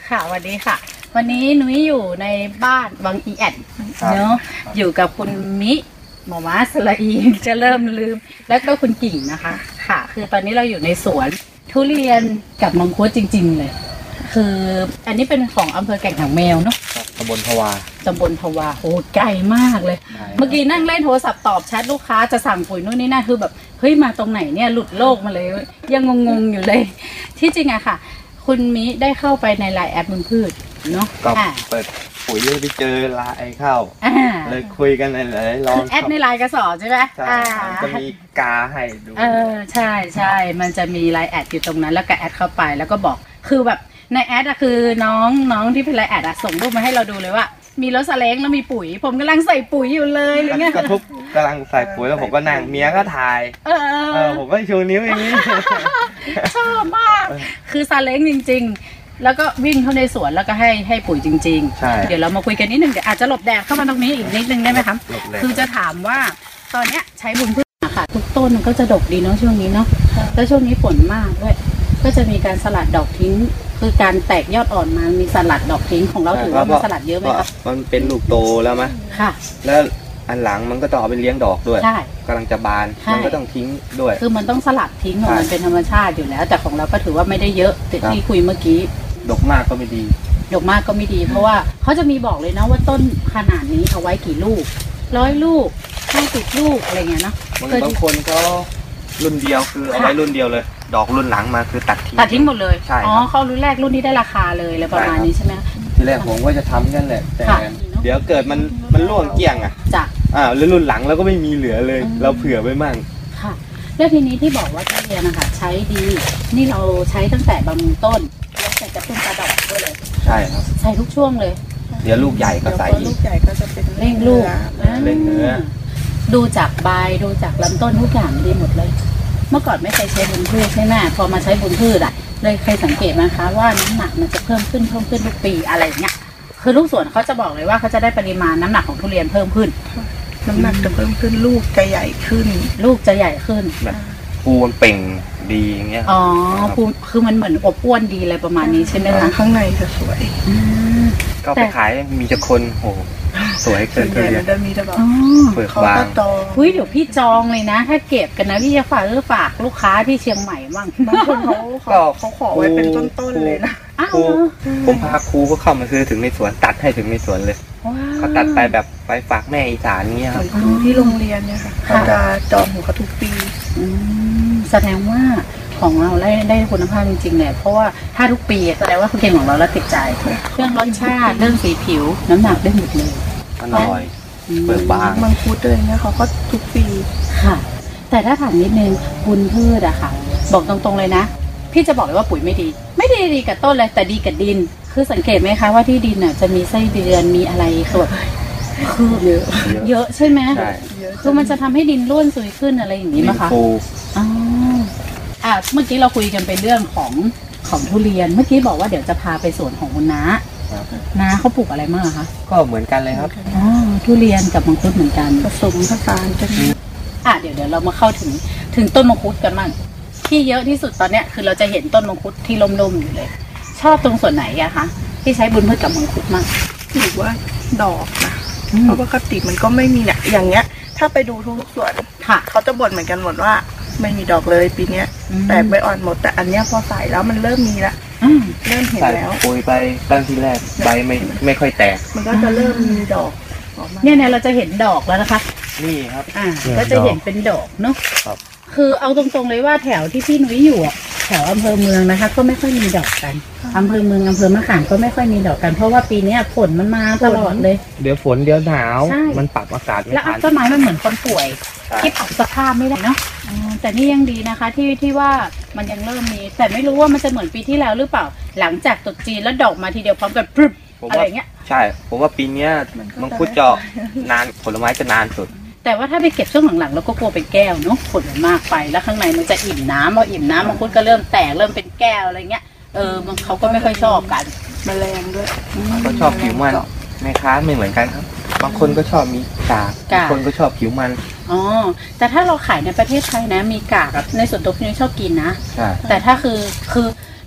ค่ะสวัสดีค่ะวันนี้นุ้ยอยู่ในบ้านวังอีแอดเนาะอยู่กับคุณมิหมอมาสละอีจะเริ่มลืมแล้วก็คุณกิ่งนะคะค่ะคือตอนนี้เราอยู่ในสวนทุเรียนกับมังคุดจริงๆเลยคืออันนี้เป็นของอำเภอแก่งหางแมวเนาะตำบลภวาโหไกลมากเลยเมื่อกี้นั่งเล่นโทรศัพท์ตอบแชทลูกค้าจะสั่งปุ๋ยนู่นนี่นั่นคือแบบเฮ้ยมาตรงไหนเนี่ยหลุดโลกมาเลยยังงงๆอยู่เลยที่จริงอะค่ะคุณมิได้เข้าไปในไลน์แอปบุญพืชเนาะก็เปิดปุ๋ยไปเจอไลน์เข้าเลยคุยกันเลยลองแอดในไลน์กระสอบใช่ไหมจะมีกาให้ดูใช่มันจะมีไลน์แอดอยู่ตรงนั้นแล้วก็แอดเข้าไปแล้วก็บอกคือแบบในแอดอะคือน้องที่เป็นไลน์แอดอะส่งรูปมาให้เราดูเลยว่ามีรถซาเล้งแล้วมีปุ๋ยผมกำลังใส่ปุ๋ยอยู่เลยอะไรเงี้ยกระทุบกำลังใส่ปุ๋ยแล้วผมก็นั่งเมียก็ถ่ายผมก็ชูนิ้วอย่างนี้ชอบมากคือซาเล้งจริงๆแล้วก็วิ่งเข้าในสวนแล้วก็ให้ปุ๋ยจริงๆเดี๋ยวเรามาคุยกันนิดนึงเดี๋ยวอาจจะหลบแดดเข้ามาตรงนี้อีกนิดนึงได้ไหมครับคือจะถามว่าตอนเนี้ยใช้บุญพืชค่ะทุกต้นมันก็จะดกดีเนาะช่วงนี้เนาะแล้วช่วงนี้ฝนมากด้วยก็จะมีการสลัดดอกทิ้งคือการแตกยอดอ่อนมามีสลัดดอกทิ้งของเราถือว่ามันสลัดเยอะไหมครับมันเป็นลูกโตแล้วมั้ยค่ะแล้วอันหลังมันก็ต้องเอาไปเลี้ยงดอกด้วยกำลังจะบานมันก็ต้องทิ้งด้วยคือมันต้องสลัดทิ้งของมันเป็นธรรมชาติอยู่แล้วแต่ของเราก็ถือว่าไม่ได้เยอะที่คุยเมื่อกี้ดกมากก็ไม่ดีเพราะว่าเขาจะมีบอกเลยนะว่าต้นขนาดนี้เอาไว้กี่ลูก100 ลูก50 ลูกอะไรเงี้ยเนาะบางคนเขารุ่นเดียวคือเอาไว้รุ่นเดียวเลยดอกรุ่นหลังมาคือตัดทิ้งหมดเลยอ๋อเขารุ่นแรกรุ่นนี้ได้ราคาเลยอะไรประมาณนี้ใช่ไหมทีแรกผมก็จะทำกันแหละแต่เดี๋ยวเกิดมันร่วงเกลี้ยงอ่ะแล้วรุ่นหลังเราก็ไม่มีเหลือเลยเราเผื่อไว้มั่งค่ะแล้วทีนี้ที่บอกว่าทุเรียนนะคะใช้ดีนี่เราใช้ตั้งแต่บำรุงต้นแล้วใส่กระตุ้นกระดอกด้วยเลยใช่ครับใส่ทุกช่วงเลยเดี๋ยวลูกใหญ่ก็ใส่ลูกใหญ่ก็จะเป็นเร่งลูกเร่งเนื้อดูจากใบดูจากลำต้นทุกอย่างดีหมดเลยเมื่อก่อนไม่เคยใช้บุญพืชใช่ไหมพอมาใช้บุญพืชเลยเคยสังเกตไหมคะว่าน้ำหนักมันจะเพิ่มขึ้นทุกปีอะไรเงี้ยคือลูกสวนเขาจะบอกเลยว่าเขาจะได้ปริมาณน้ำหนักของทุเรียนเพิ่มขึ้นน้ำหนักจะเพิ่มขึ้นลูกจะใหญ่ขึ้นแบบภูมันเป่งดีอย่างเงี้ยอ๋อภูคือมันเหมือนอบอ้วนดีอะไรประมาณนี้ใช่ไหมคะข้างในจะสวยก็ไปขายมีจะคนโหสวยเกินเลยจะมีแต่แบบเปิดบางเดี๋ยวพี่จองเลยนะถ้าเก็บกันนะพี่จะฝากลูกค้าที่เชียงใหม่บ้างบางคนเขาขอไว้เป็นต้นๆเลยนะผมพาครูก็เข้ามาซื้อถึงในสวนตัดให้ถึงในสวนเลยเขาตัดไปแบบไปฝากแม่อีสานเงี้ยครับที่โรงเรียนเนี่ยค่ะเขาจะจองหัวทุกปีแสดงว่าของเราได้คุณภาพจริงๆเลยเพราะว่าถ้าทุกปีแสดงว่าคุณเก่งของเราแล้วติดใจเรื่องรสชาติเรื่องสีผิวน้ำหนักได้หมดเลยอร่อยเปิดบางมังคุดด้วยเนี่ยเขาก็ทุกปีค่ะแต่ถ้าถามนิดนึงบุญพืชอะค่ะบอกตรงๆเลยนะพี่จะบอกเลยว่าปุ๋ยไม่ดีกับต้นเลยแต่ดีกับดินคือสังเกตไหมคะว่าที่ดินอะจะมีไส้เดือนมีอะไรคือเยอะใช่ไหมคือมันจะทำให้ดินร่วนซุยขึ้นอะไรอย่างนี้ไหมคะเมื่อกี้เราคุยกันเป็นเรื่องของทุเรียนเมื่อกี้บอกว่าเดี๋ยวจะพาไปสวนของคุณน้าเขาปลูกอะไรบ้างคะก็เหมือนกันเลยครับทุเรียนกับมังคุดเหมือนกันผสมผสานกันเดี๋ยวเรามาเข้าถึงต้นมังคุดกันบ้างที่เยอะที่สุดตอนเนี้ยคือเราจะเห็นต้นมังคุดที่ล้มๆอยู่เลยชอบตรงส่วนไหนอะคะที่ใช้บุญพืชกับมังคุดมากถือว่าดอกนะเพราะปกติมันก็ไม่มีเนี่ยอย่างเงี้ยถ้าไปดูทุกสวนเขาจะบ่นเหมือนกันหมดว่าไม่มีดอกเลยปีนี้แตกใบอ่อนหมดแต่อันเนี้ยพอใส่แล้วมันเริ่มมีละเริ่มเห็นแล้วปุยไปตั้งที่แรกใบไม่ค่อยแตกมันก็จะเริ่มมีดอกเนี่ยเราจะเห็นดอกแล้วนะคะนี่ครับก็จะเห็นเป็นดอกเนาะคือเอาตรงๆเลยว่าแถวที่พี่นุ้ยอยู่แถวอำเภอเมืองนะคะก็ไม่ค่อยมีดอกกันอำเภอเมืองอำเภอมะขามก็ไม่ค่อยมีดอกกันเพราะว่าปีนี้ฝนมันมาตลอดเลยเดี๋ยวฝนเดี๋ยวหนาวมันปรับอากาศไม่ทันแล้วต้นไม้มันเหมือนคนป่วยที่ปรับสภาพไม่ได้เนาะแต่นี่ยังดีนะคะที่ว่ามันยังเริ่มมีแต่ไม่รู้ว่ามันจะเหมือนปีที่แล้วหรือเปล่าหลังจากตรุษจีนแล้วดอกมาทีเดียวพร้อมกันปึ๊บอะไรเงี้ยใช่ผมว่าปีนี้มังคุดจะนานผลไม้จะนานสุดแต่ว่าถ้าไปเก็บช่วงหลังๆเราก็กลัวเป็นแก้วเนาะฝนมันมากไปแล้วข้างในมันจะอิ่มน้ำพออิ่มน้ำมังคุดก็เริ่มแตกเริ่มเป็นแก้วอะไรเงี้ยเขาก็ไม่ค่อยชอบกันแมลงด้วยเขาชอบผิวมันแม่ค้าไม่เหมือนกันครับบางคนก็ชอบมีกากบางคนก็ชอบผิวมันแต่ถ้าเราขายในประเทศไทยนะมีกากในส่วนตัวพี่ชอบกินนะแต่ถ้าคือ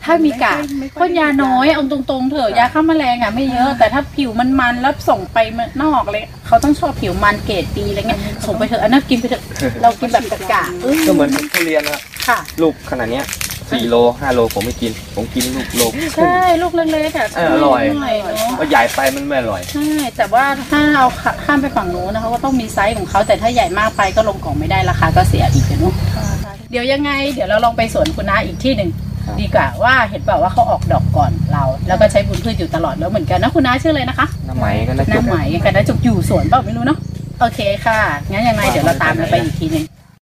ถ้ามีกากพ่นยาน้อยเอาตรงๆเถอะยาฆ่าแมลงอ่ะไม่เยอะแต่ถ้าผิวมันแล้วส่งไปนอกเลยเขาต้องชอบผิวมันเกรดดีอะไรเงี้ยส่งไปเถอะอันนั้นกินไปเถอะเรากินแบบกากๆก็เหมือนทุเรียนนะค่ะลูกขนาดเนี้ย4 โล 5 โลผมไม่กินผมกินลูกใช่ลูกเล็กๆอ่ะอร่อยเนาะว่าใหญ่ไปมันไม่อร่อยใช่แต่ว่าถ้าเราข้ามไปฝั่งนู้นนะคะก็ต้องมีไซส์ของเขาแต่ถ้าใหญ่มากไปก็ลงกล่องไม่ได้ราคาก็เสียอีกเนาะเดี๋ยวยังไงเดี๋ยวเราลองไปสวนคุณน้าอีกที่หนึ่งดีกว่าว่าเห็นเปล่าว่าเขาออกดอกก่อนเราแล้วก็ใช้บุญพืชอยู่ตลอดแล้วเหมือนกันนะคุณน้าชื่อเลยนะคะน้ำไหมก็น่าน้าไหมกันนะจุกอยู่สวนเปล่าไม่รู้เนาะโอเคค่ะงั้นยังไงเดี๋ยวเราตามกันไปอีกทีหนึ่ง